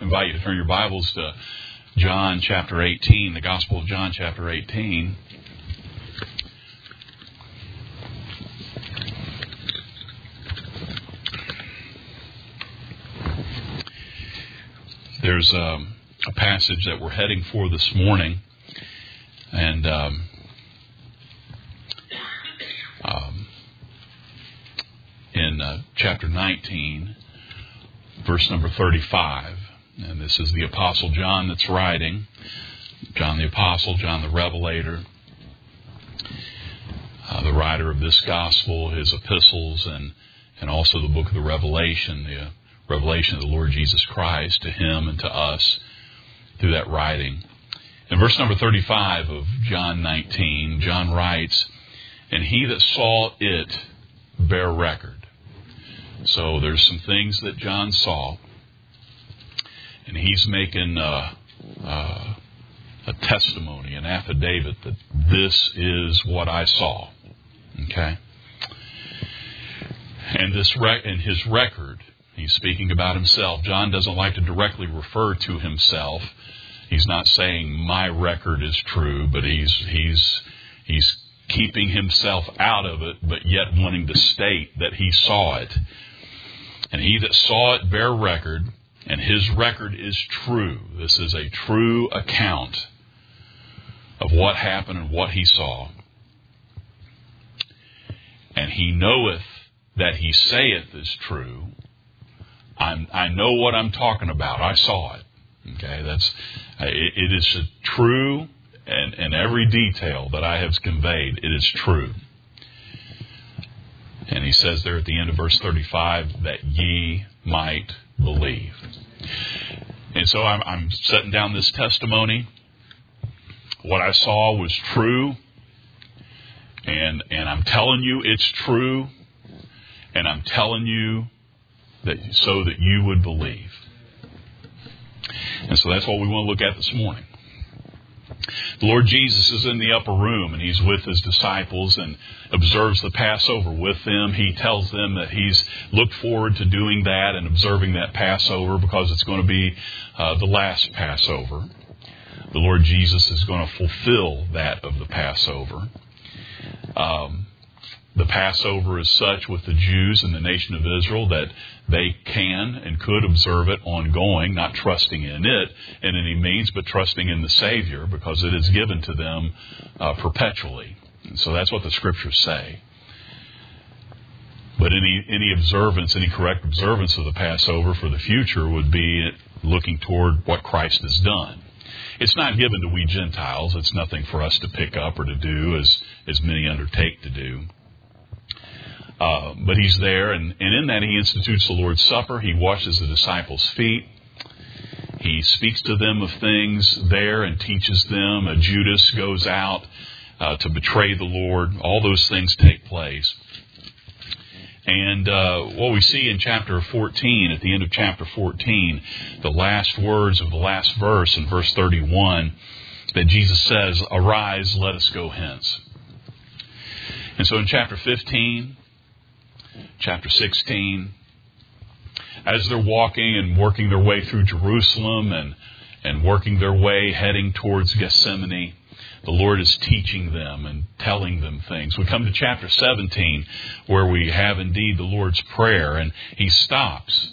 invite you to turn your Bibles to John chapter 18, the Gospel of John chapter 18. There's a passage that we're heading for this morning, and in chapter 19, verse number 35, and this is the Apostle John that's writing, John the Apostle, John the Revelator, the writer of this Gospel, his epistles, and also the book of the Revelation of the Lord Jesus Christ to him and to us through that writing. In verse number 35 of John 19, John writes, "And he that saw it bear record." So there's some things that John saw, and he's making a testimony, an affidavit that this is what I saw. Okay? And his record, he's speaking about himself. John doesn't like to directly refer to himself. He's not saying my record is true, but he's keeping himself out of it, but yet wanting to state that he saw it. And he that saw it bear record, and his record is true. This is a true account of what happened and what he saw. And he knoweth that he saith is true. I know what I'm talking about. I saw it. Okay, it is true, and every detail that I have conveyed, it is true. And he says there at the end of verse 35, that ye might believe. And so I'm setting down this testimony. What I saw was true, and I'm telling you it's true, and I'm telling you that so that you would believe. And so that's what we want to look at this morning. The Lord Jesus is in the upper room, and he's with his disciples and observes the Passover with them. He tells them that he's looked forward to doing that and observing that Passover because it's going to be the last Passover. The Lord Jesus is going to fulfill that of the Passover. The Passover is such with the Jews and the nation of Israel that they can and could observe it ongoing, not trusting in it in any means, but trusting in the Savior because it is given to them perpetually. And so that's what the Scriptures say. But any observance, any correct observance of the Passover for the future would be looking toward what Christ has done. It's not given to we Gentiles. It's nothing for us to pick up or to do as many undertake to do. But he's there, and in that he institutes the Lord's Supper. He washes the disciples' feet. He speaks to them of things there and teaches them. Judas goes out to betray the Lord. All those things take place. And what we see in chapter 14, at the end of chapter 14, the last words of the last verse in verse 31, that Jesus says, "Arise, let us go hence." And so in chapter 15, chapter 16, as they're walking and working their way through Jerusalem and working their way heading towards Gethsemane, the Lord is teaching them and telling them things. We come to chapter 17 where we have indeed the Lord's Prayer, and he stops.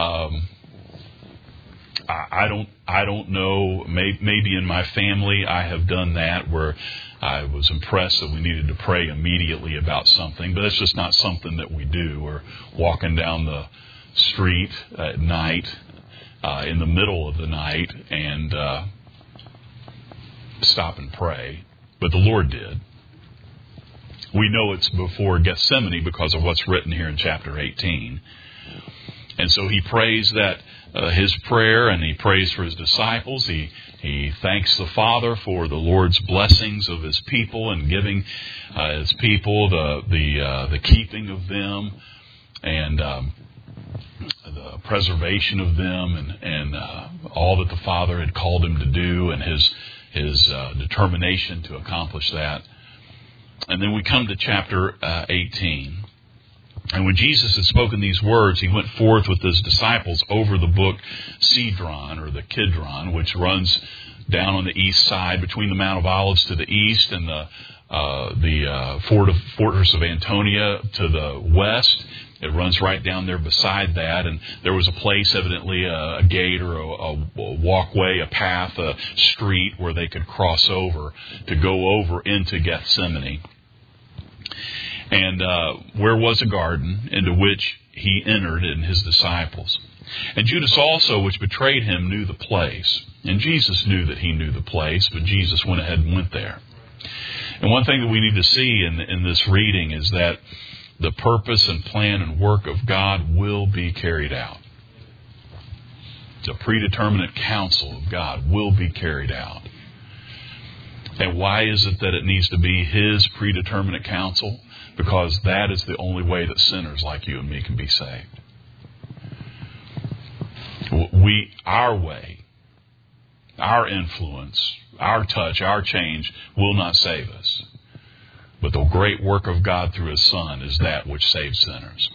I don't know, maybe in my family I have done that where I was impressed that we needed to pray immediately about something, but it's just not something that we do. We're walking down the street at night, in the middle of the night, and stop and pray. But the Lord did. We know it's before Gethsemane because of what's written here in chapter 18. And so he prays that his prayer, and he prays for his disciples. He thanks the Father for the Lord's blessings of his people and giving his people the keeping of them and the preservation of them and all that the Father had called him to do and his determination to accomplish that. And then we come to chapter 18. And when Jesus had spoken these words, he went forth with his disciples over the brook Cedron, or the Kidron, which runs down on the east side between the Mount of Olives to the east and the fortress of Antonia to the west. It runs right down there beside that, and there was a place, evidently a gate or a walkway, a path, a street where they could cross over to go over into Gethsemane. And where was a garden into which he entered and his disciples. And Judas also, which betrayed him, knew the place. And Jesus knew that he knew the place, but Jesus went ahead and went there. And one thing that we need to see in this reading is that the purpose and plan and work of God will be carried out. The predeterminate counsel of God will be carried out. And why is it that it needs to be His predeterminate counsel? Because that is the only way that sinners like you and me can be saved. Our way, our influence, our touch, our change will not save us. But the great work of God through His Son is that which saves sinners.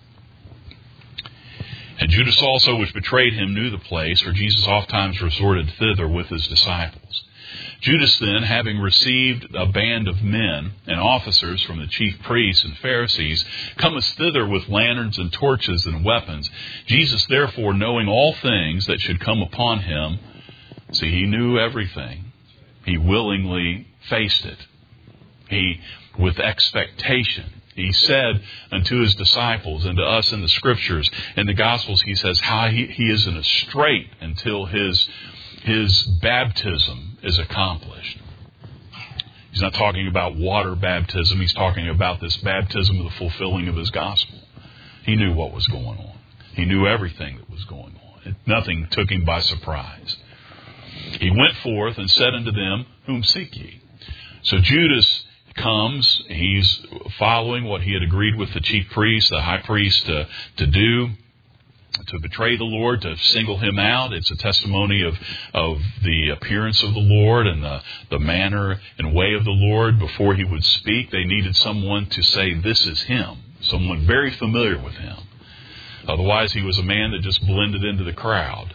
And Judas also, which betrayed him, knew the place, for Jesus oftentimes resorted thither with His disciples. Judas then, having received a band of men and officers from the chief priests and Pharisees, cometh thither with lanterns and torches and weapons. Jesus, therefore, knowing all things that should come upon him, see, he knew everything. He willingly faced it. He, with expectation, he said unto His disciples and to us in the Scriptures, in the Gospels, he says how he is in a strait until his baptism is accomplished. He's not talking about water baptism. He's talking about this baptism of the fulfilling of His gospel. He knew what was going on. He knew everything that was going on. Nothing took Him by surprise. He went forth and said unto them, Whom seek ye? So Judas comes. He's following what he had agreed with the chief priest, the high priest, to do, to betray the Lord, to single Him out. It's a testimony of the appearance of the Lord and the manner and way of the Lord. Before He would speak, they needed someone to say, this is Him, someone very familiar with Him. Otherwise, he was a man that just blended into the crowd.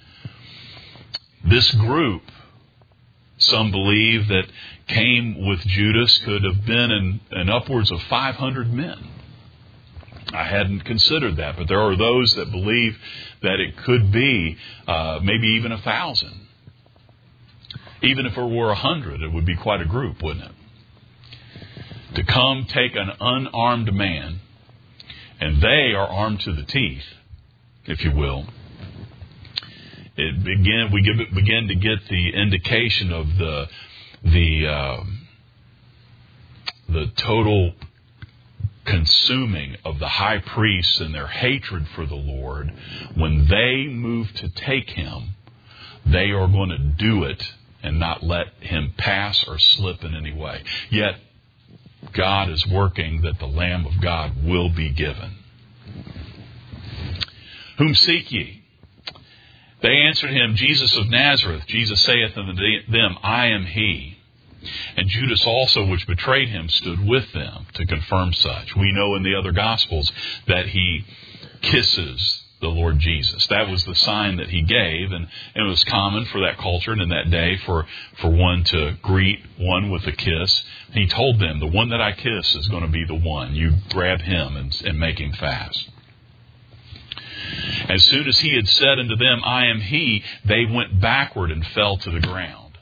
This group, some believe, that came with Judas could have been in upwards of 500 men. I hadn't considered that, but there are those that believe that it could be maybe even 1,000. Even if it were 100, it would be quite a group, wouldn't it? To come take an unarmed man, and they are armed to the teeth, if you will. We begin to get the indication of the total consuming of the high priests and their hatred for the Lord. When they move to take Him, they are going to do it and not let Him pass or slip in any way. Yet, God is working that the Lamb of God will be given. Whom seek ye? They answered him, Jesus of Nazareth. Jesus saith unto them, I am He. And Judas also, which betrayed Him, stood with them to confirm such. We know in the other Gospels that he kisses the Lord Jesus. That was the sign that he gave, and it was common for that culture and in that day for one to greet one with a kiss. He told them, the one that I kiss is going to be the one. You grab him and make him fast. As soon as he had said unto them, I am He, they went backward and fell to the ground.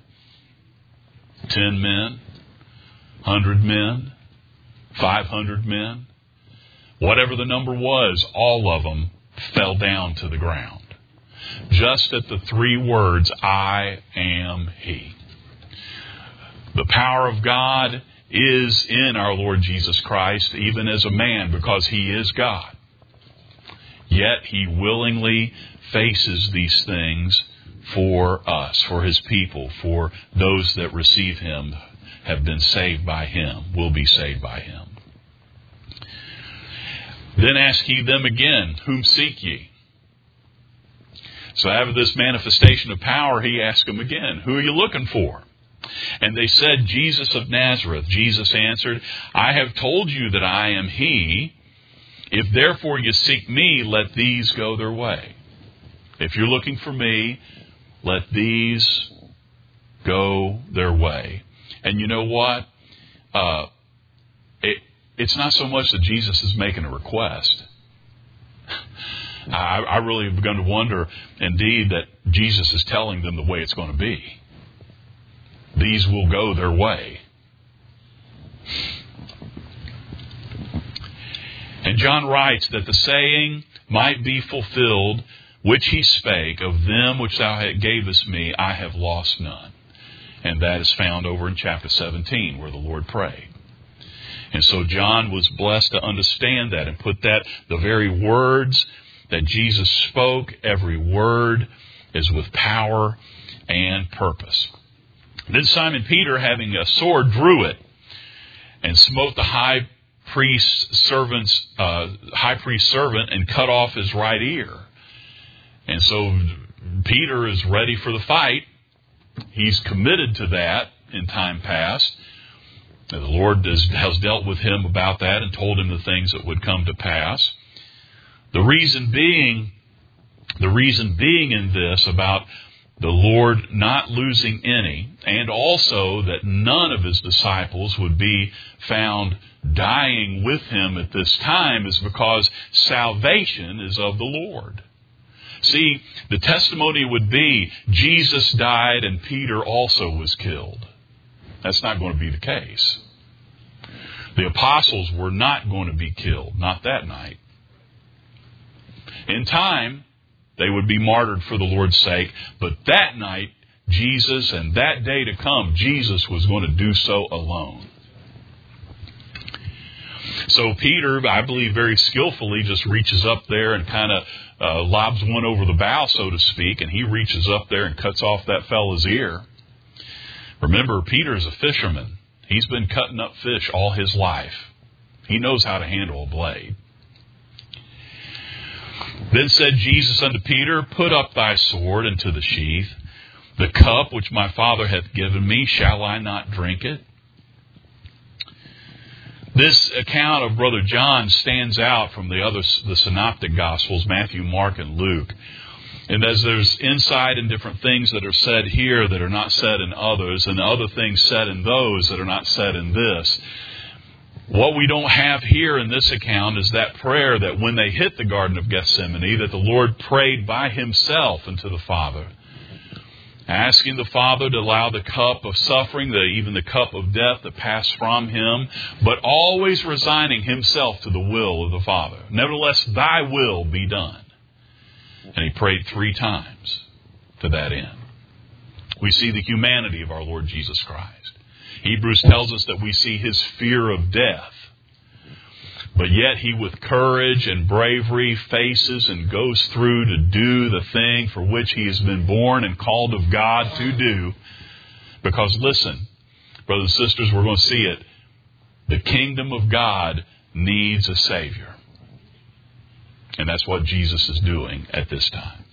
10 men, 100 men, 500 men, whatever the number was, all of them fell down to the ground. Just at the 3 words, I am He. The power of God is in our Lord Jesus Christ, even as a man, because He is God. Yet He willingly faces these things for us, for His people, for those that receive Him, have been saved by Him, will be saved by Him. Then ask ye them again, Whom seek ye? So after this manifestation of power, He asked them again, Who are you looking for? And they said, Jesus of Nazareth. Jesus answered, I have told you that I am He. If therefore you seek me, let these go their way. If you're looking for me, let these go their way. And you know what? It's not so much that Jesus is making a request. I really have begun to wonder, indeed, that Jesus is telling them the way it's going to be. These will go their way. And John writes that the saying might be fulfilled, which he spake, of them which thou gavest me, I have lost none. And that is found over in chapter 17, where the Lord prayed. And so John was blessed to understand that and put that, the very words that Jesus spoke, every word is with power and purpose. Then Simon Peter, having a sword, drew it and smote the high priest's servant and cut off his right ear. And so Peter is ready for the fight. He's committed to that in time past. The Lord has dealt with him about that and told him the things that would come to pass. The reason being in this about the Lord not losing any, and also that none of his disciples would be found dying with him at this time, is because salvation is of the Lord. See, the testimony would be Jesus died and Peter also was killed. That's not going to be the case. The apostles were not going to be killed, not that night. In time, they would be martyred for the Lord's sake, but that night, Jesus, and that day to come, Jesus was going to do so alone. So Peter, I believe very skillfully, just reaches up there and kind of lobs one over the bow, so to speak, and he reaches up there and cuts off that fellow's ear. Remember, Peter's a fisherman. He's been cutting up fish all his life. He knows how to handle a blade. Then said Jesus unto Peter, Put up thy sword into the sheath. The cup which my Father hath given me, shall I not drink it? This account of Brother John stands out from the synoptic Gospels, Matthew, Mark, and Luke. And as there's insight in different things that are said here that are not said in others, and other things said in those that are not said in this, what we don't have here in this account is that prayer that when they hit the Garden of Gethsemane, that the Lord prayed by himself unto the Father, asking the Father to allow the cup of suffering, even the cup of death, to pass from him, but always resigning himself to the will of the Father. Nevertheless, thy will be done. And he prayed 3 times to that end. We see the humanity of our Lord Jesus Christ. Hebrews tells us that we see his fear of death. But yet he, with courage and bravery, faces and goes through to do the thing for which he has been born and called of God to do. Because listen, brothers and sisters, we're going to see it. The kingdom of God needs a Savior. And that's what Jesus is doing at this time.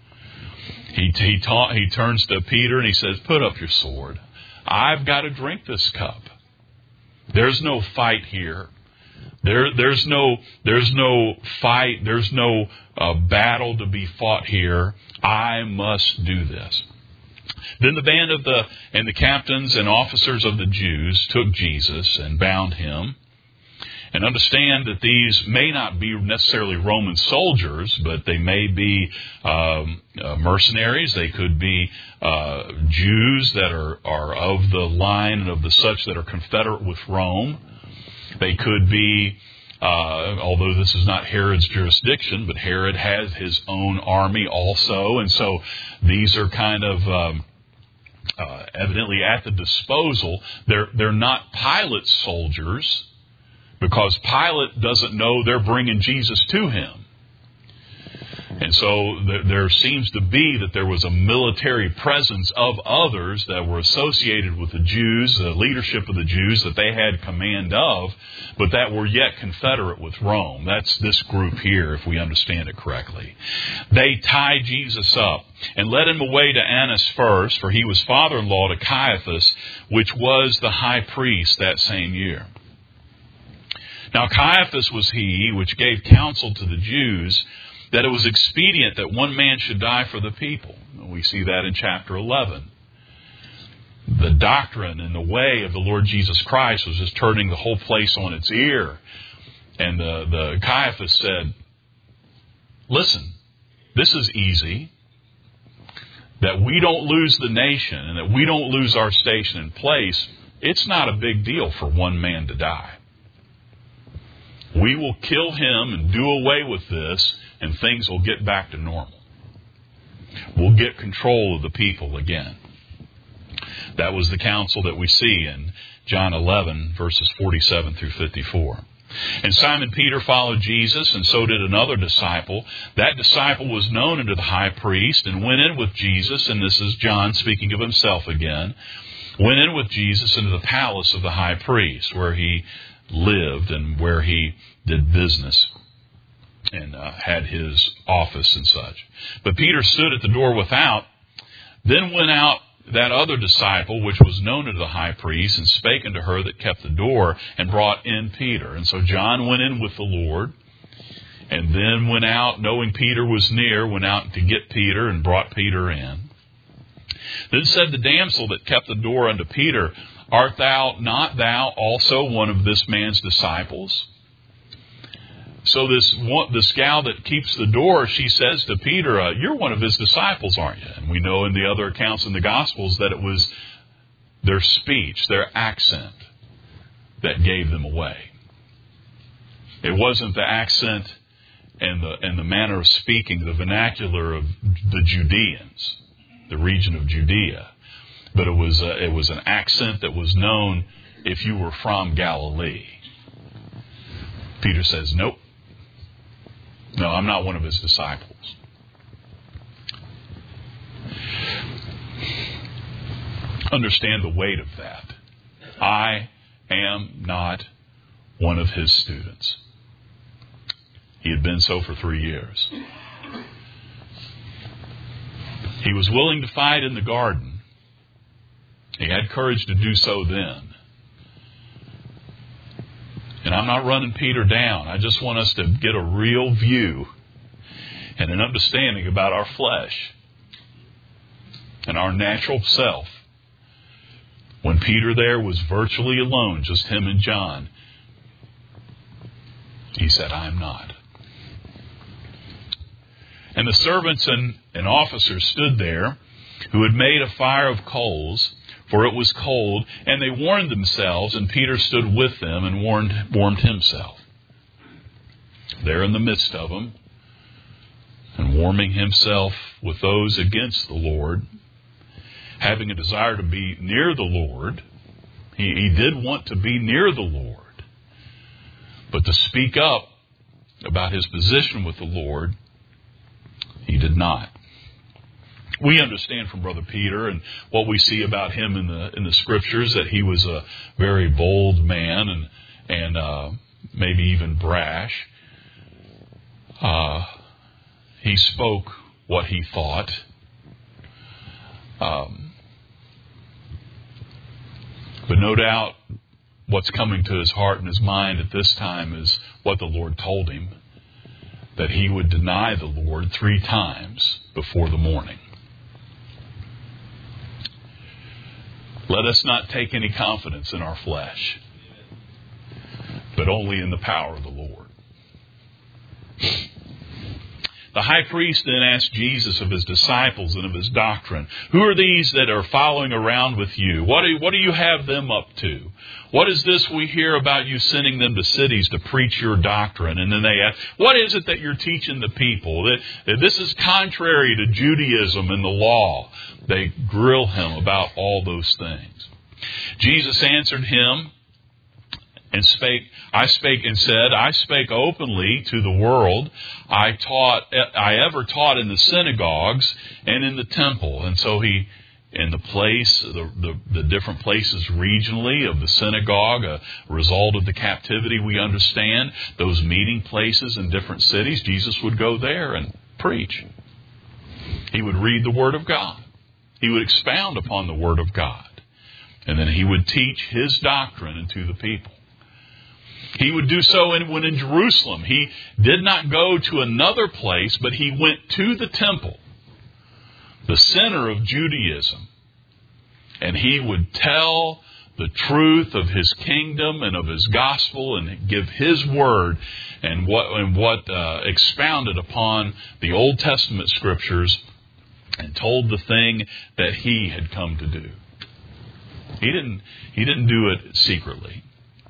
He turns to Peter and he says, Put up your sword. I've got to drink this cup. There's no fight here. There's no fight. There's no battle to be fought here. I must do this. Then the band of the captains and officers of the Jews took Jesus and bound him. And understand that these may not be necessarily Roman soldiers, but they may be mercenaries. They could be Jews that are of the line and of the such that are confederate with Rome. They could be, although this is not Herod's jurisdiction, but Herod has his own army also. And so these are kind of evidently at the disposal. They're not Pilate's soldiers, because Pilate doesn't know they're bringing Jesus to him. And so there seems to be that there was a military presence of others that were associated with the Jews, the leadership of the Jews that they had command of, but that were yet confederate with Rome. That's this group here, if we understand it correctly. They tied Jesus up and led him away to Annas first, for he was father-in-law to Caiaphas, which was the high priest that same year. Now Caiaphas was he which gave counsel to the Jews that it was expedient that one man should die for the people. We see that in chapter 11. The doctrine and the way of the Lord Jesus Christ was just turning the whole place on its ear. And the Caiaphas said, listen, this is easy. That we don't lose the nation and that we don't lose our station and place, it's not a big deal for one man to die. We will kill him and do away with this, and things will get back to normal. We'll get control of the people again. That was the counsel that we see in John 11, verses 47 through 54. And Simon Peter followed Jesus, and so did another disciple. That disciple was known unto the high priest, and went in with Jesus, and this is John speaking of himself again, went in with Jesus into the palace of the high priest, where he lived and where he did business and had his office and such. But Peter stood at the door without. Then went out that other disciple, which was known to the high priest, and spake unto her that kept the door, and brought in Peter. And so John went in with the Lord, and then went out, knowing Peter was near, went out to get Peter, and brought Peter in. Then said the damsel that kept the door unto Peter, Art not thou also one of this man's disciples? So this gal that keeps the door, she says to Peter, you're one of his disciples, aren't you? And we know in the other accounts in the Gospels that it was their speech, their accent, that gave them away. It wasn't the accent and the manner of speaking, the vernacular of the Judeans, the region of Judea. But it was an accent that was known if you were from Galilee. Peter says, nope. No, I'm not one of his disciples. Understand the weight of that. I am not one of his students. He had been so for 3 years. He was willing to fight in the garden. He had courage to do so then. And I'm not running Peter down. I just want us to get a real view and an understanding about our flesh and our natural self. When Peter there was virtually alone, just him and John, he said, I am not. And the servants and officers stood there, who had made a fire of coals, for it was cold, and they warmed themselves, and Peter stood with them and warmed himself. There in the midst of them, and warming himself with those against the Lord, having a desire to be near the Lord. He did want to be near the Lord, but to speak up about his position with the Lord, he did not. We understand from Brother Peter and what we see about him in the Scriptures that he was a very bold man and maybe even brash. He spoke what he thought. But no doubt what's coming to his heart and his mind at this time is what the Lord told him, that he would deny the Lord 3 times before the morning. Let us not take any confidence in our flesh, but only in the power of the Lord. The high priest then asked Jesus of his disciples and of his doctrine, who are these that are following around with you? What do you have them up to? What is this we hear about you sending them to cities to preach your doctrine? And then they ask, what is it that you're teaching the people? That this is contrary to Judaism and the law. They grill him about all those things. Jesus answered him and spake openly to the world. I ever taught in the synagogues and in the temple. And so he, in the place, the different places regionally of the synagogue, a result of the captivity, we understand, those meeting places in different cities, Jesus would go there and preach. He would read the Word of God. He would expound upon the Word of God. And then he would teach his doctrine unto the people. He would do so when in Jerusalem. He did not go to another place, but he went to the temple, the center of Judaism. And he would tell the truth of his kingdom and of his gospel and give his word and what expounded upon the Old Testament scriptures and told the thing that he had come to do. He didn't do it secretly.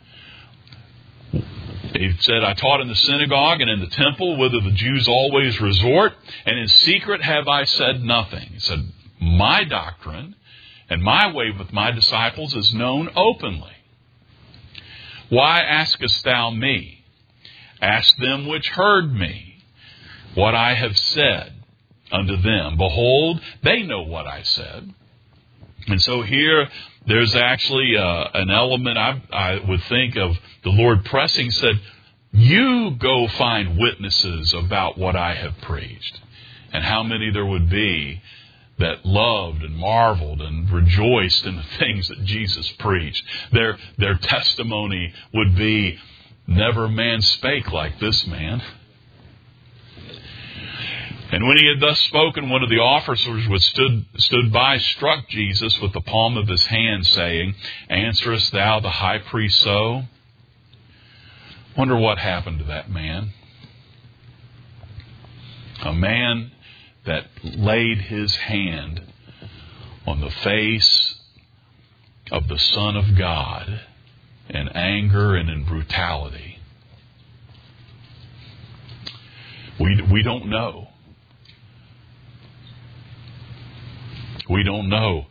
He said, I taught in the synagogue and in the temple, whither the Jews always resort, and in secret have I said nothing. He said, my doctrine and my way with my disciples is known openly. Why askest thou me? Ask them which heard me what I have said unto them. Behold, they know what I said. And so here, there's actually an element I would think of the Lord pressing, said, you go find witnesses about what I have preached. And how many there would be that loved and marveled and rejoiced in the things that Jesus preached. Their testimony would be, never man spake like this man. And when he had thus spoken, one of the officers which stood by struck Jesus with the palm of his hand, saying, answerest thou the high priest so? Wonder what happened to that man. A man that laid his hand on the face of the Son of God in anger and in brutality. We don't know. We don't know.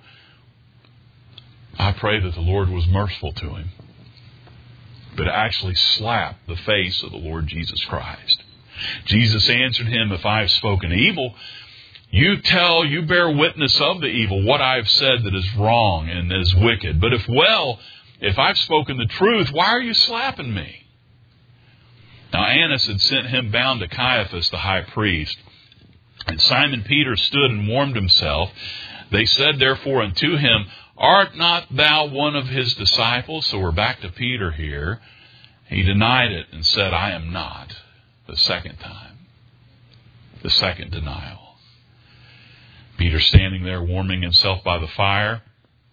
I pray that the Lord was merciful to him, but actually slapped the face of the Lord Jesus Christ. Jesus answered him, if I have spoken evil, you bear witness of the evil, what I have said that is wrong and that is wicked. But if I've spoken the truth, why are you slapping me? Now Annas had sent him bound to Caiaphas, the high priest. And Simon Peter stood and warmed himself. They said therefore unto him, art not thou one of his disciples? So we're back to Peter here. He denied it and said, I am not. The second time. The second denial. Peter standing there warming himself by the fire.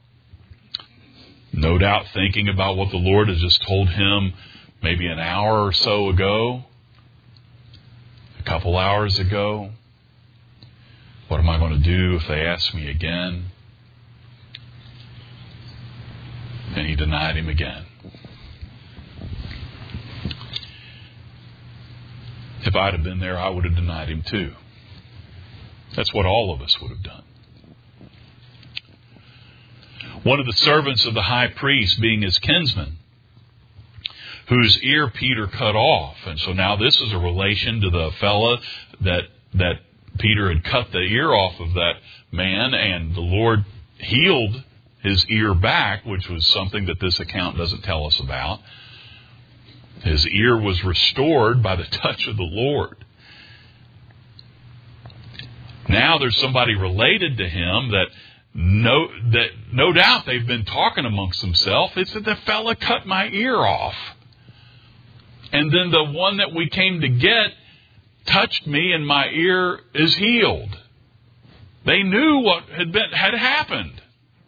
No doubt thinking about what the Lord had just told him maybe an hour or so ago. A couple hours ago. What am I going to do if they ask me again? And he denied him again. If I'd have been there, I would have denied him too. That's what all of us would have done. One of the servants of the high priest, being his kinsman, whose ear Peter cut off. And so now this is a relation to the fella that Peter had cut the ear off of that man, and the Lord healed his ear back, which was something that this account doesn't tell us about. His ear was restored by the touch of the Lord. Now there's somebody related to him that no doubt they've been talking amongst themselves. It's that the fella cut my ear off. And then the one that we came to get touched me and my ear is healed. They knew what had happened.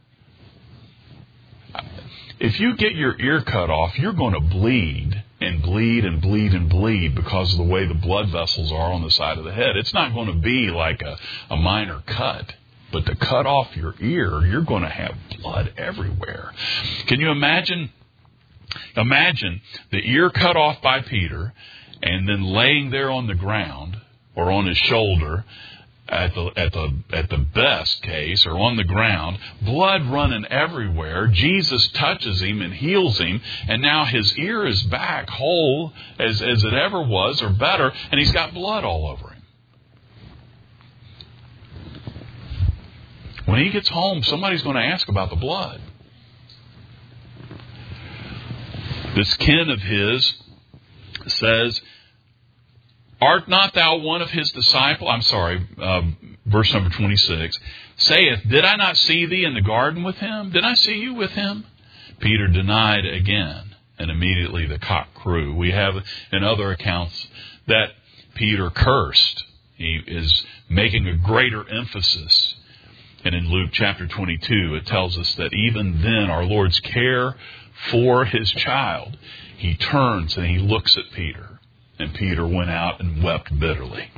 If you get your ear cut off, you're going to bleed and bleed and bleed and bleed because of the way the blood vessels are on the side of the head. It's not going to be like a minor cut. But to cut off your ear, you're going to have blood everywhere. Can you imagine? Imagine the ear cut off by Peter and then laying there on the ground or on his shoulder at the best case, or on the ground, blood running everywhere. Jesus touches him and heals him, and now his ear is back whole as it ever was, or better, and he's got blood all over him. When he gets home, somebody's going to ask about the blood. This kin of his says, art not thou one of his disciples? Verse number 26. Saith, did I not see thee in the garden with him? Did I see you with him? Peter denied again and immediately the cock crew. We have in other accounts that Peter cursed. He is making a greater emphasis. And in Luke chapter 22, it tells us that even then our Lord's care for his child, he turns and he looks at Peter. And Peter went out and wept bitterly.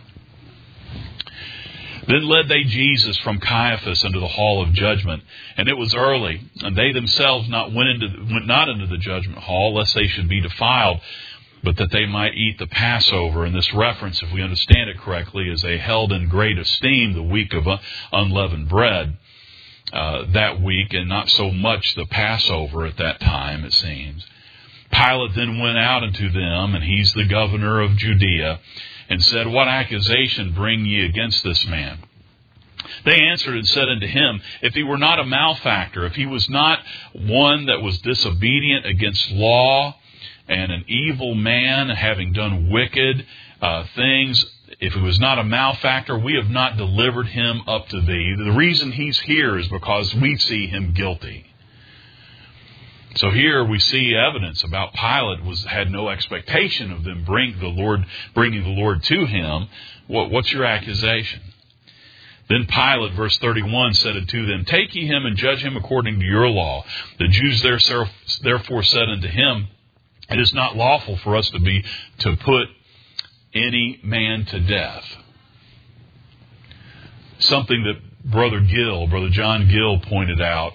Then led they Jesus from Caiaphas into the hall of judgment. And it was early, and they themselves went not into the judgment hall, lest they should be defiled, but that they might eat the Passover. And this reference, if we understand it correctly, is they held in great esteem the week of unleavened bread that week, and not so much the Passover at that time, it seems. Pilate then went out unto them, and he's the governor of Judea, and said, What accusation bring ye against this man? They answered and said unto him, If he were not a malefactor, if he was not one that was disobedient against law, and an evil man, having done wicked things, if he was not a malefactor, we have not delivered him up to thee. The reason he's here is because we see him guilty. So here we see evidence about Pilate had no expectation of them bringing the Lord to him. What's your accusation? Then Pilate, verse 31, said unto them, Take ye him and judge him according to your law. The Jews therefore said unto him, It is not lawful for us to put any man to death. Something that Brother John Gill pointed out,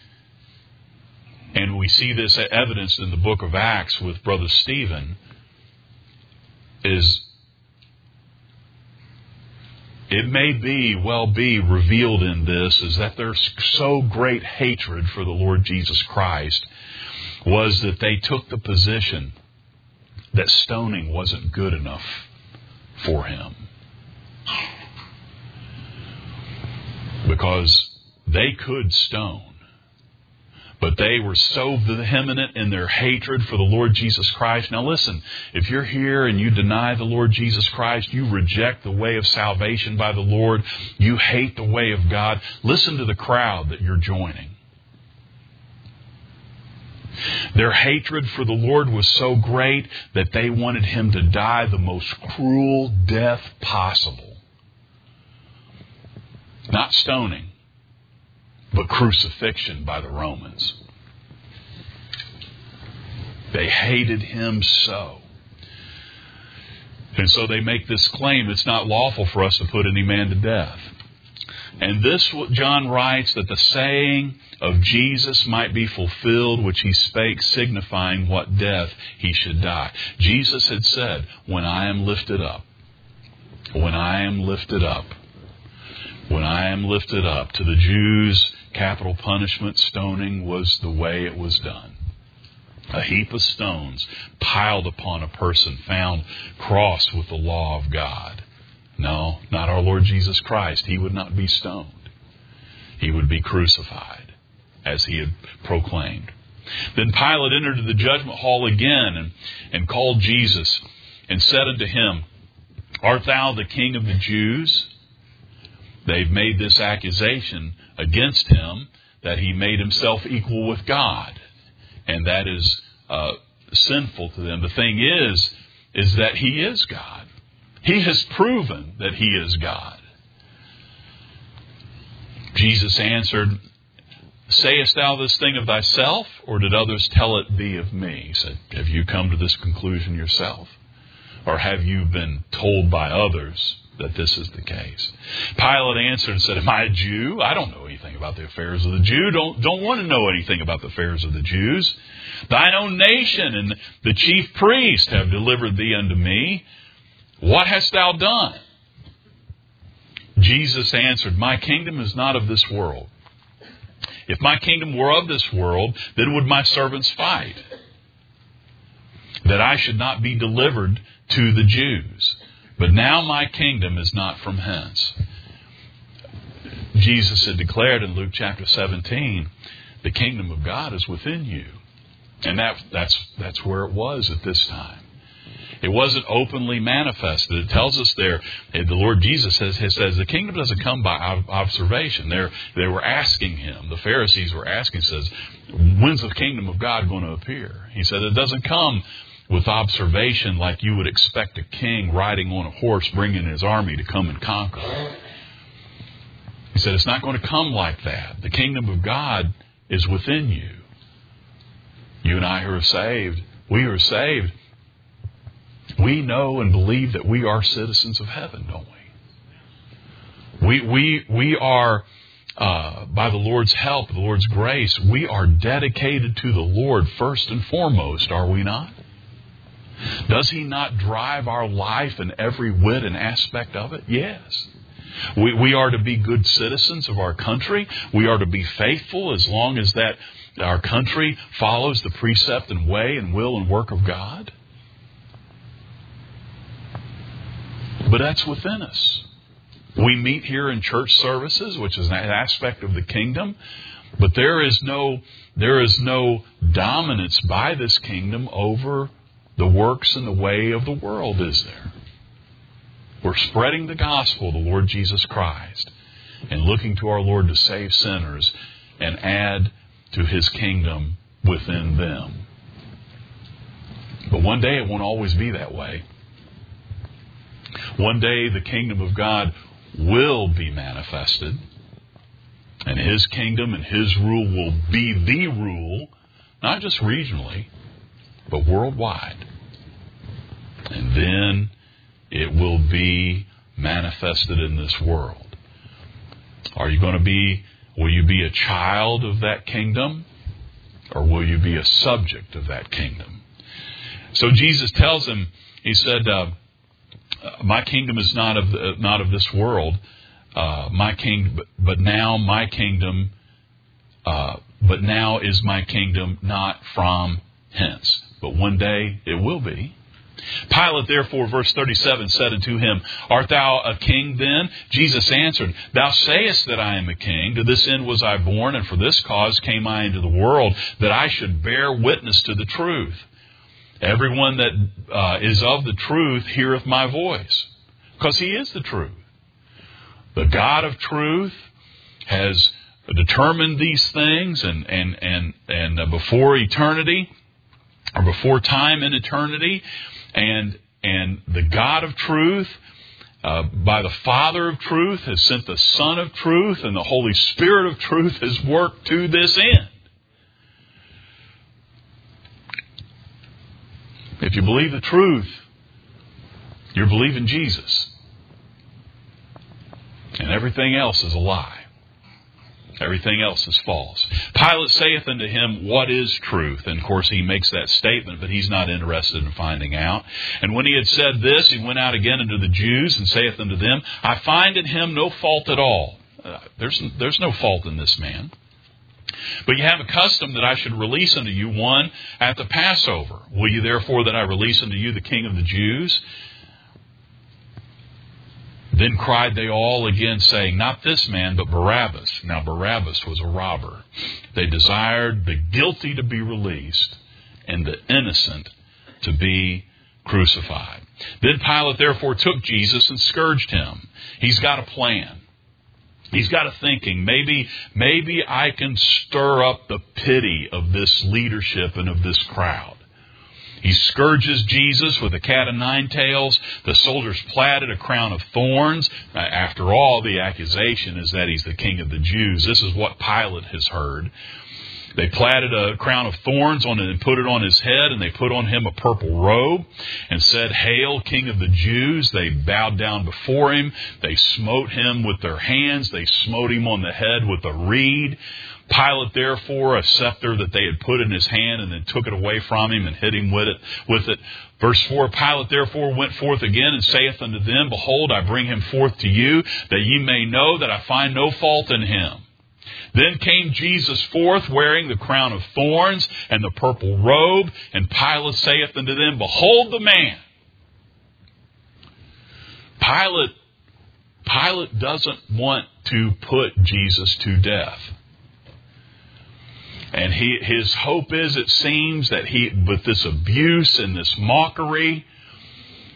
and we see this evidenced in the book of Acts with Brother Stephen, is it may well be revealed in this is that there's so great hatred for the Lord Jesus Christ was that they took the position that stoning wasn't good enough for him. Because they could stone. But they were so vehement in their hatred for the Lord Jesus Christ. Now listen, if you're here and you deny the Lord Jesus Christ, you reject the way of salvation by the Lord, you hate the way of God, listen to the crowd that you're joining. Their hatred for the Lord was so great that they wanted him to die the most cruel death possible. Not stoning, but crucifixion by the Romans. They hated him so. And so they make this claim, it's not lawful for us to put any man to death. And this, John writes, that the saying of Jesus might be fulfilled, which he spake, signifying what death he should die. Jesus had said, when I am lifted up, when I am lifted up, when I am lifted up. To the Jews, capital punishment, stoning was the way it was done. A heap of stones piled upon a person found crossed with the law of God. No, not our Lord Jesus Christ. He would not be stoned. He would be crucified, as he had proclaimed. Then Pilate entered the judgment hall again and called Jesus and said unto him, Art thou the King of the Jews? They've made this accusation against him that he made himself equal with God. And that is sinful to them. The thing is that he is God. He has proven that he is God. Jesus answered, Sayest thou this thing of thyself, or did others tell it thee of me? He said, Have you come to this conclusion yourself? Or have you been told by others that this is the case? Pilate answered and said, Am I a Jew? I don't know anything about the affairs of the Jew. Don't want to know anything about the affairs of the Jews. Thine own nation and the chief priest have delivered thee unto me. What hast thou done? Jesus answered, My kingdom is not of this world. If my kingdom were of this world, then would my servants fight, that I should not be delivered to the Jews. But now my kingdom is not from hence. Jesus had declared in Luke chapter 17, the kingdom of God is within you. And that's where it was at this time. It wasn't openly manifested. It tells us there, the Lord Jesus says the kingdom doesn't come by observation. They were asking him, the Pharisees were asking, says, when's the kingdom of God going to appear? He said, it doesn't come with observation like you would expect a king riding on a horse bringing his army to come and conquer. He said, it's not going to come like that. The kingdom of God is within you. You and I who are saved, we are saved. We know and believe that we are citizens of heaven, don't we? We are, by the Lord's help, the Lord's grace, we are dedicated to the Lord first and foremost, are we not? Does He not drive our life in every whit and aspect of it? Yes. We are to be good citizens of our country. We are to be faithful as long as that our country follows the precept and way and will and work of God. But that's within us. We meet here in church services, which is an aspect of the kingdom, but there is no dominance by this kingdom over the works and the way of the world, is there? We're spreading the gospel of the Lord Jesus Christ and looking to our Lord to save sinners and add to His kingdom within them. But one day it won't always be that way. One day the kingdom of God will be manifested, and His kingdom and His rule will be the rule, not just regionally, but worldwide. And then it will be manifested in this world. Will you be a child of that kingdom, or will you be a subject of that kingdom? So Jesus tells him, He said, my kingdom is not of this world. But now is my kingdom not from hence. But one day it will be. Pilate therefore, verse 37, said unto him, Art thou a king then? Jesus answered, Thou sayest that I am a king. To this end was I born, and for this cause came I into the world, that I should bear witness to the truth. Everyone that is of the truth heareth my voice, because He is the truth. The God of truth has determined these things, and before eternity, or before time and eternity, and the God of truth, by the Father of truth, has sent the Son of truth, and the Holy Spirit of truth has worked to this end. If you believe the truth, you're believing Jesus. And everything else is a lie. Everything else is false. Pilate saith unto him, What is truth? And of course he makes that statement, but he's not interested in finding out. And when he had said this, he went out again unto the Jews, and saith unto them, I find in him no fault at all. There's no fault in this man. But you have a custom that I should release unto you one at the Passover. Will you therefore that I release unto you the King of the Jews? Then cried they all again, saying, Not this man, but Barabbas. Now Barabbas was a robber. They desired the guilty to be released and the innocent to be crucified. Then Pilate therefore took Jesus and scourged him. He's got a plan. He's got a thinking. Maybe I can stir up the pity of this leadership and of this crowd. He scourges Jesus with a cat o' nine tails. The soldiers platted a crown of thorns. After all, the accusation is that He's the King of the Jews. This is what Pilate has heard. They platted a crown of thorns on it and put it on His head, and they put on Him a purple robe and said, Hail, King of the Jews. They bowed down before Him. They smote Him with their hands. They smote Him on the head with a reed. Pilate, therefore, a scepter that they had put in his hand, and then took it away from him and hit him with it. Verse 4, Pilate therefore went forth again and saith unto them, Behold, I bring him forth to you, that ye may know that I find no fault in him. Then came Jesus forth, wearing the crown of thorns and the purple robe, and Pilate saith unto them, Behold the man. Pilate doesn't want to put Jesus to death. And his hope is, it seems, that with this abuse and this mockery,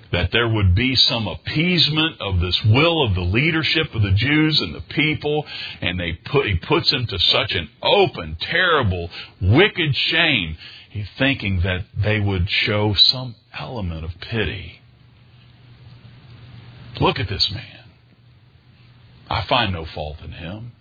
that there would be some appeasement of this will of the leadership of the Jews and the people, and he puts them to such an open, terrible, wicked shame, he's thinking that they would show some element of pity. Look at this man. I find no fault in him.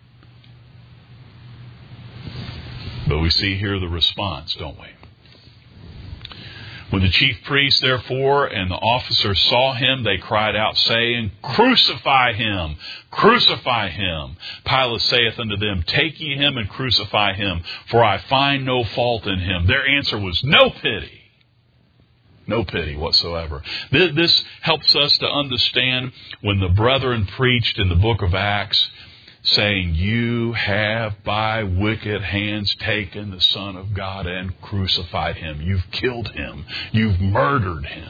But we see here the response, don't we? When the chief priests, therefore, and the officers saw him, they cried out, saying, Crucify him! Crucify him! Pilate saith unto them, Take ye him and crucify him, for I find no fault in him. Their answer was no pity. No pity whatsoever. This helps us to understand when the brethren preached in the book of Acts, saying, You have by wicked hands taken the Son of God and crucified him. You've killed him. You've murdered him.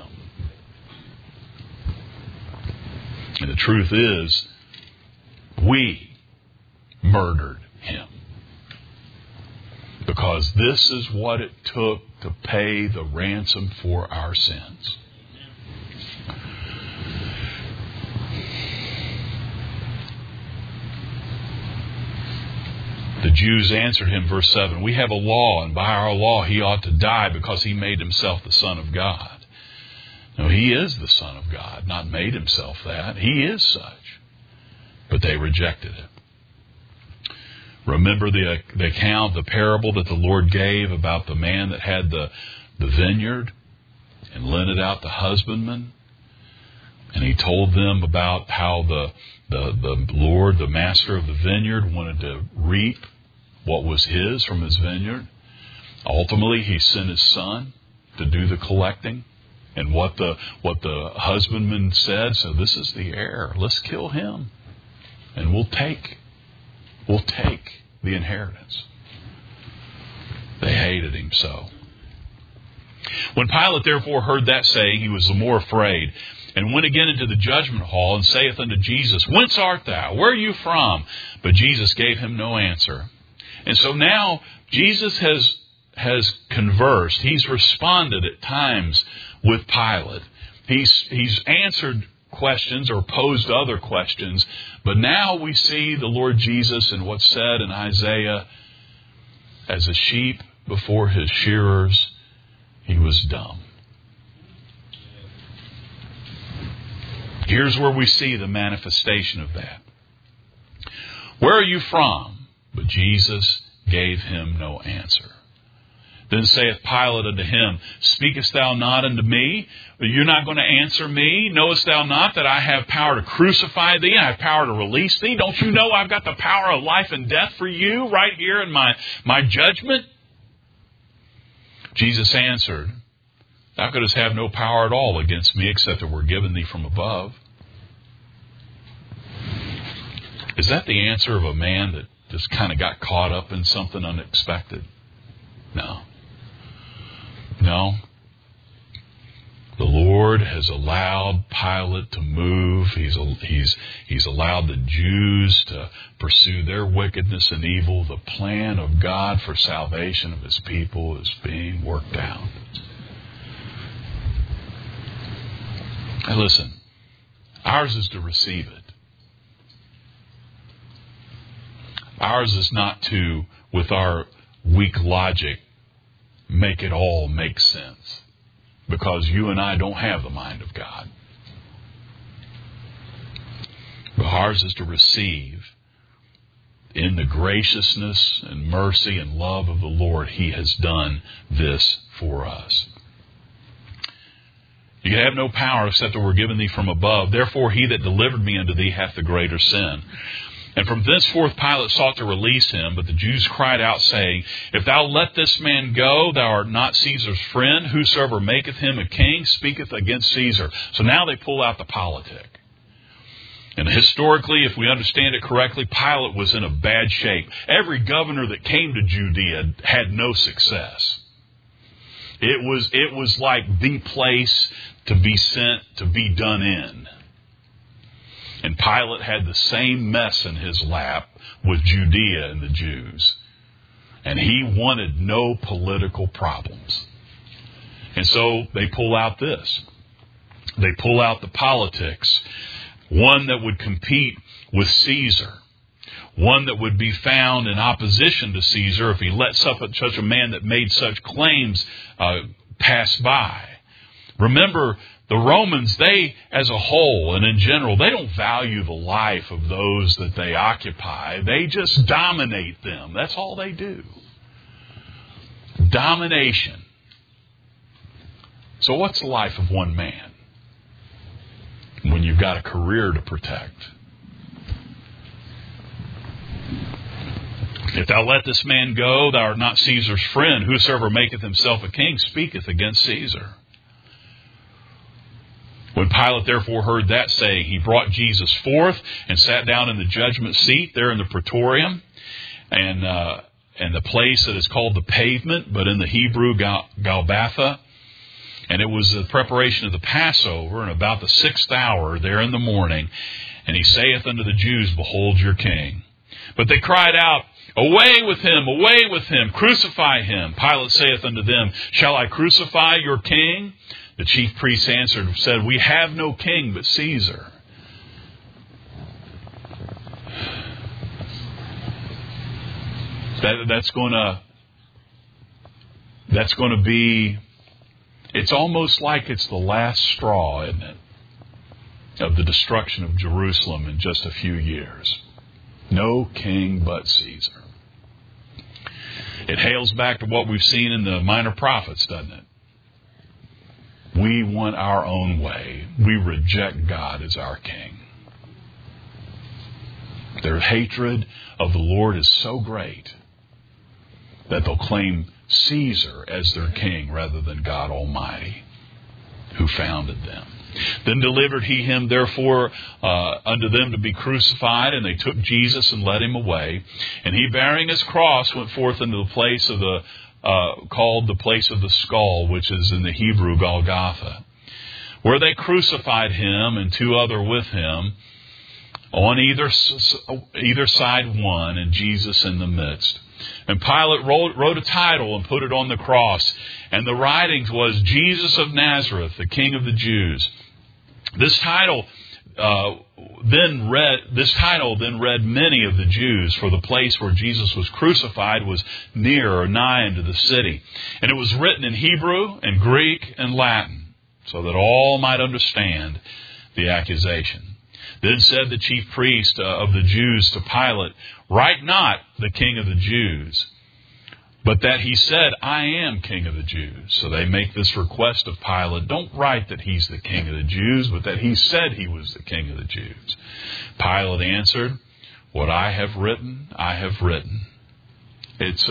And the truth is, we murdered him. Because this is what it took to pay the ransom for our sins. The Jews answered him, verse 7, We have a law, and by our law he ought to die because he made himself the Son of God. No, he is the Son of God, not made himself that. He is such. But they rejected him. Remember the account, the parable that the Lord gave about the man that had the vineyard and lent it out to husbandmen? And he told them about how the Lord, the master of the vineyard, wanted to reap what was his from his vineyard. Ultimately, he sent his son to do the collecting. And what the husbandman said, so this is the heir. Let's kill him. And we'll take the inheritance. They hated him so. When Pilate therefore heard that saying, he was the more afraid, and went again into the judgment hall, and saith unto Jesus, Whence art thou? Where are you from? But Jesus gave him no answer. And so now Jesus has conversed. He's responded at times with Pilate. He's answered questions or posed other questions. But now we see the Lord Jesus in what's said in Isaiah, as a sheep before his shearers, he was dumb. Here's where we see the manifestation of that. Where are you from? But Jesus gave him no answer. Then saith Pilate unto him, Speakest thou not unto me? You're not going to answer me? Knowest thou not that I have power to crucify thee? I have power to release thee? Don't you know I've got the power of life and death for you right here in my judgment? Jesus answered, Thou couldst have no power at all against me except it were given thee from above. Is that the answer of a man that just kind of got caught up in something unexpected? No. The Lord has allowed Pilate to move. He's allowed the Jews to pursue their wickedness and evil. The plan of God for salvation of his people is being worked out. And listen, ours is to receive it. Ours is not to, with our weak logic, make it all make sense. Because you and I don't have the mind of God. But ours is to receive in the graciousness and mercy and love of the Lord. He has done this for us. You can have no power except that we're given thee from above. Therefore he that delivered me unto thee hath the greater sin. And from thenceforth Pilate sought to release him, but the Jews cried out, saying, If thou let this man go, thou art not Caesar's friend. Whosoever maketh him a king speaketh against Caesar. So now they pull out the politic. And historically, if we understand it correctly, Pilate was in a bad shape. Every governor that came to Judea had no success. It was like the place to be sent to be done in. And Pilate had the same mess in his lap with Judea and the Jews. And he wanted no political problems. And so they pull out this. They pull out the politics. One that would compete with Caesar. One that would be found in opposition to Caesar if he let such a man that made such claims pass by. Remember, the Romans, they, as a whole and in general, they don't value the life of those that they occupy. They just dominate them. That's all they do. Domination. So what's the life of one man when you've got a career to protect? If thou let this man go, thou art not Caesar's friend. Whosoever maketh himself a king speaketh against Caesar. When Pilate therefore heard that saying, he brought Jesus forth and sat down in the judgment seat there in the praetorium, and the place that is called the pavement, but in the Hebrew Gabbatha. And it was the preparation of the Passover, and about the 6th hour there in the morning. And he saith unto the Jews, Behold your king. But they cried out, Away with him, crucify him. Pilate saith unto them, Shall I crucify your king? The chief priests answered and said, We have no king but Caesar. That's going to be, it's almost like it's the last straw, isn't it, of the destruction of Jerusalem in just a few years. No king but Caesar. It hails back to what we've seen in the Minor Prophets, doesn't it? We want our own way. We reject God as our king. Their hatred of the Lord is so great that they'll claim Caesar as their king rather than God Almighty, who founded them. Then delivered he him therefore unto them to be crucified, and they took Jesus and led him away. And he, bearing his cross, went forth into the place of the called the place of the skull, which is in the Hebrew Golgotha, where they crucified him and 2 other with him, on either side one, and Jesus in the midst. And Pilate wrote a title and put it on the cross, and the writings was, Jesus of Nazareth, the King of the Jews. This title then read many of the Jews, for the place where Jesus was crucified was near or nigh unto the city. And it was written in Hebrew and Greek and Latin, so that all might understand the accusation. Then said the chief priest of the Jews to Pilate, Write not the King of the Jews, but that he said, I am King of the Jews. So they make this request of Pilate, don't write that he's the King of the Jews, but that he said he was the King of the Jews. Pilate answered, What I have written, I have written. It's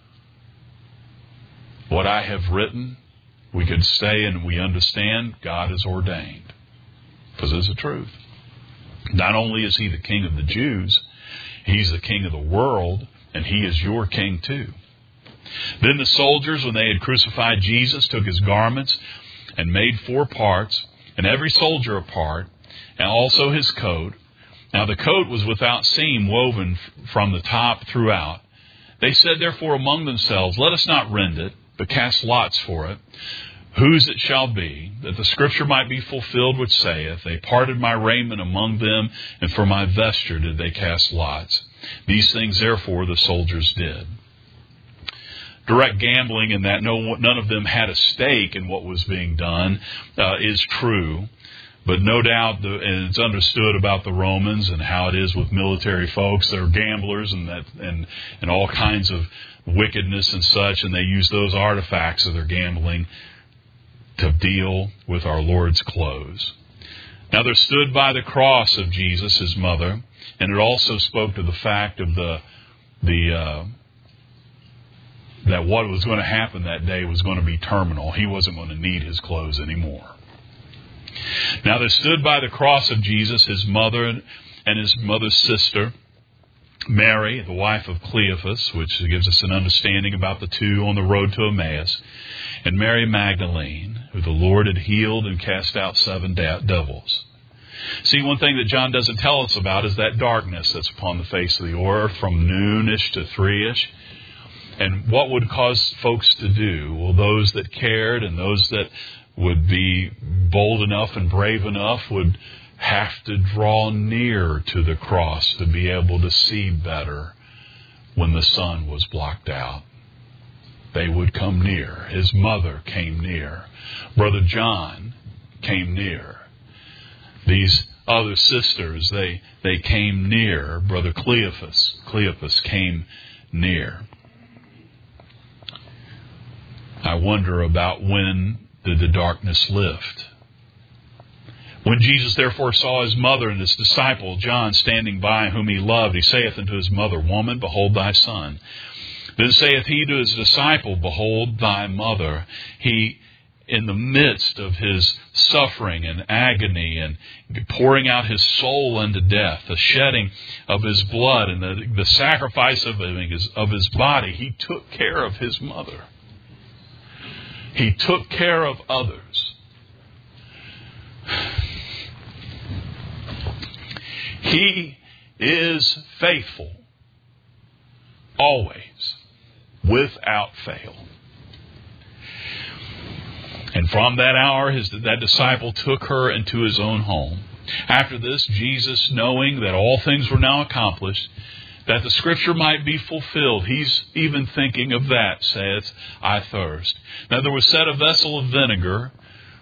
what I have written, we could say and we understand God has ordained. Because it's the truth. Not only is he the King of the Jews, he's the King of the world, and he is your King too. Then the soldiers, when they had crucified Jesus, took his garments and made 4 parts, and every soldier a part, and also his coat. Now the coat was without seam, woven from the top throughout. They said therefore among themselves, Let us not rend it, but cast lots for it, whose it shall be, that the scripture might be fulfilled which saith, They parted my raiment among them, and for my vesture did they cast lots. These things therefore the soldiers did. Direct gambling in that none of them had a stake in what was being done is true. But no doubt, and it's understood about the Romans and how it is with military folks. They're gamblers and all kinds of wickedness and such, and they use those artifacts of their gambling to deal with our Lord's clothes. Now there stood by the cross of Jesus his mother, and it also spoke to the fact of that what was going to happen that day was going to be terminal. He wasn't going to need his clothes anymore. Now there stood by the cross of Jesus his mother and his mother's sister, Mary, the wife of Cleophas, which gives us an understanding about the 2 on the road to Emmaus, and Mary Magdalene, who the Lord had healed and cast out 7 devils. See, one thing that John doesn't tell us about is that darkness that's upon the face of the earth from noonish to 3ish. And what would cause folks to do? Well, those that cared and those that would be bold enough and brave enough would have to draw near to the cross to be able to see better when the sun was blocked out. They would come near. His mother came near. Brother John came near. These other sisters, they came near. Brother Cleophas came near. I wonder about when did the darkness lift? When Jesus therefore saw his mother and his disciple John standing by, whom he loved, he saith unto his mother, Woman, behold thy son. Then saith he to his disciple, Behold thy mother. He, in the midst of his suffering and agony and pouring out his soul unto death, the shedding of his blood and the sacrifice of his body, he took care of his mother. He took care of others. He is faithful, always, without fail. And from that hour, that disciple took her into his own home. After this, Jesus, knowing that all things were now accomplished, that the Scripture might be fulfilled, he's even thinking of that, saith, I thirst. Now there was set a vessel of vinegar,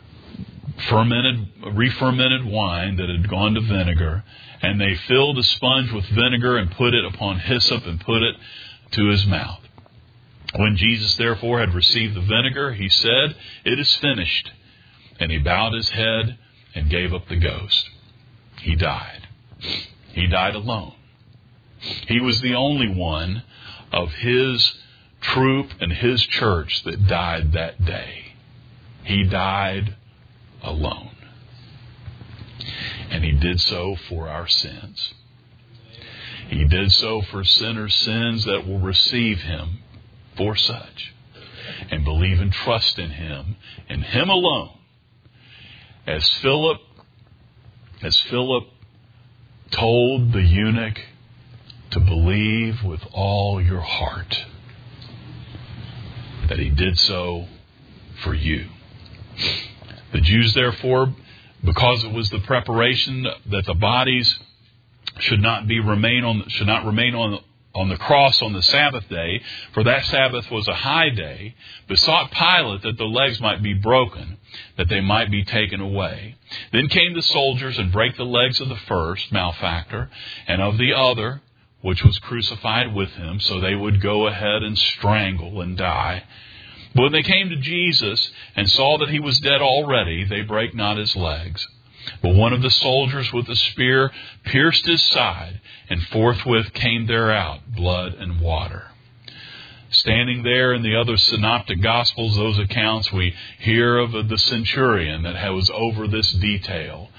re-fermented wine that had gone to vinegar, and they filled a sponge with vinegar and put it upon hyssop and put it to his mouth. When Jesus therefore had received the vinegar, he said, It is finished. And he bowed his head and gave up the ghost. He died. He died alone. He was the only one of his troop and his church that died that day. He died alone. And he did so for our sins. He did so for sinners' sins that will receive him for such and believe and trust in him and him alone. As Philip told the eunuch to believe with all your heart, that he did so for you. The Jews, therefore, because it was the preparation that the bodies should not remain on the cross on the Sabbath day, for that Sabbath was a high day, besought Pilate that the legs might be broken, that they might be taken away. Then came the soldiers and brake the legs of the first malefactor and of the other, which was crucified with him, so they would go ahead and strangle and die. But when they came to Jesus and saw that he was dead already, they brake not his legs. But one of the soldiers with a spear pierced his side, and forthwith came there out blood and water. Standing there in the other synoptic gospels, those accounts, we hear of the centurion that was over this detail.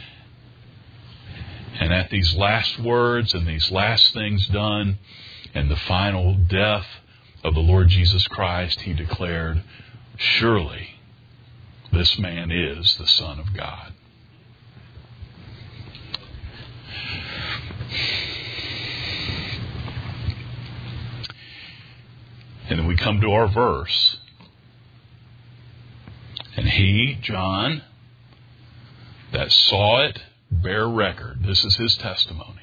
And at these last words and these last things done and the final death of the Lord Jesus Christ, he declared, Surely this man is the Son of God. And then we come to our verse. And he, John, that saw it, bear record. This is his testimony.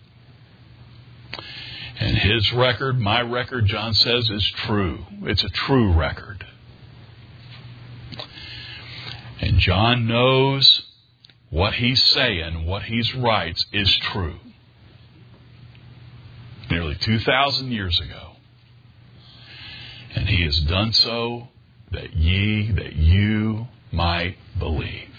And his record, my record, John says, is true. It's a true record. And John knows what he's saying, what he writes is true. Nearly 2,000 years ago. And he has done so that you might believe.